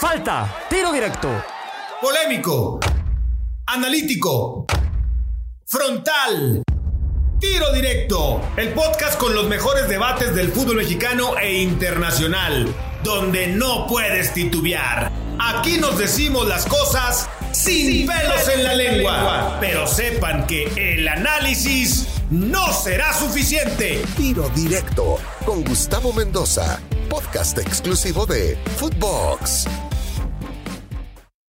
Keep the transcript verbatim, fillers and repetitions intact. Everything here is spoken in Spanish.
Falta, tiro directo. Polémico, analítico, frontal, tiro directo. El podcast con los mejores debates del fútbol mexicano e internacional, donde no puedes titubear. Aquí nos decimos las cosas sin, sin pelos en la lengua. lengua. Pero sepan que el análisis no será suficiente. Tiro directo con Gustavo Mendoza, podcast exclusivo de Footbox.